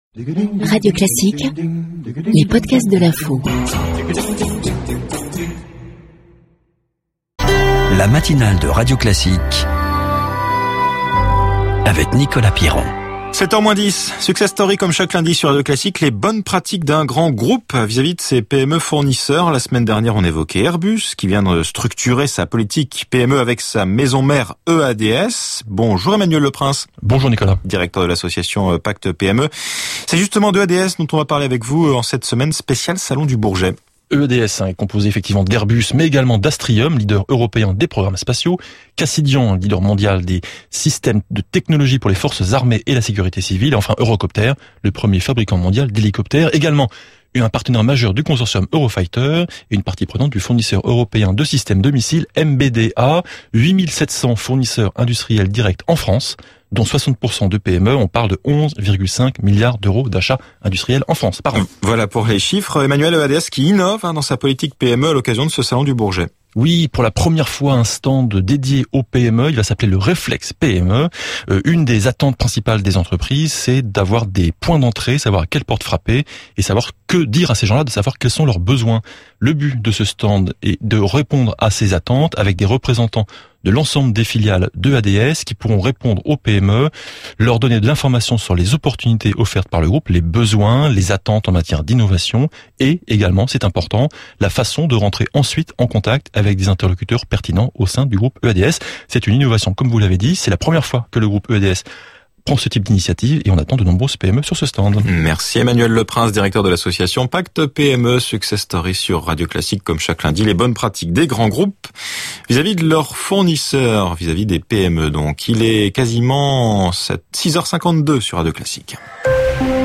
Radio Classique, les podcasts de l'info. La matinale de Radio Classique avec Nicolas Piron. 7h-10, Success Story comme chaque lundi sur Radio Classique, les bonnes pratiques d'un grand groupe vis-à-vis de ses PME fournisseurs. La semaine dernière, on évoquait Airbus qui vient de structurer sa politique PME avec sa maison mère EADS. Bonjour Emmanuel Leprince. Bonjour Nicolas. Directeur de l'association Pacte PME. C'est justement d'EADS dont on va parler avec vous en cette semaine spéciale Salon du Bourget. EADS est composé effectivement d'Airbus, mais également d'Astrium, leader européen des programmes spatiaux, Cassidian, leader mondial des systèmes de technologie pour les forces armées et la sécurité civile, et enfin Eurocopter, le premier fabricant mondial d'hélicoptères, également un partenaire majeur du consortium Eurofighter et une partie prenante du fournisseur européen de systèmes de missiles MBDA, 8700 fournisseurs industriels directs en France, dont 60% de PME. On parle de 11,5 milliards d'euros d'achats industriels en France par an. Voilà pour les chiffres. Emmanuel, EADS qui innove dans sa politique PME à l'occasion de ce salon du Bourget. Oui, pour la première fois, un stand dédié aux PME. Il va s'appeler le Réflexe PME. Une des attentes principales des entreprises, c'est d'avoir des points d'entrée, savoir à quelle porte frapper et savoir que dire à ces gens-là, de savoir quels sont leurs besoins. Le but de ce stand est de répondre à ces attentes avec des représentants de l'ensemble des filiales de EADS qui pourront répondre aux PME, leur donner de l'information sur les opportunités offertes par le groupe, les besoins, les attentes en matière d'innovation et également, c'est important, la façon de rentrer ensuite en contact avec des interlocuteurs pertinents au sein du groupe EADS. C'est une innovation, comme vous l'avez dit, c'est la première fois que le groupe EADS prend ce type d'initiative et on attend de nombreuses PME sur ce stand. Merci Emmanuel Leprince, directeur de l'association Pacte PME, Success Story sur Radio Classique comme chaque lundi, les bonnes pratiques des grands groupes vis-à-vis de leurs fournisseurs, vis-à-vis des PME donc. Il est quasiment 6h52 sur Radio Classique.